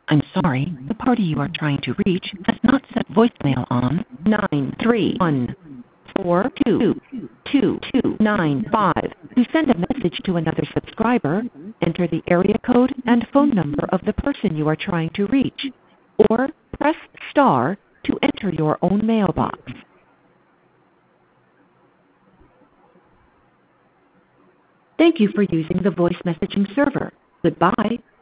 I'm sorry, the party you are trying to reach has not set voicemail on 931-422-2295. To send a message to another subscriber, enter the area code and phone number of the person you are trying to reach, or press star to enter your own mailbox. Thank you for using the voice messaging server. Goodbye.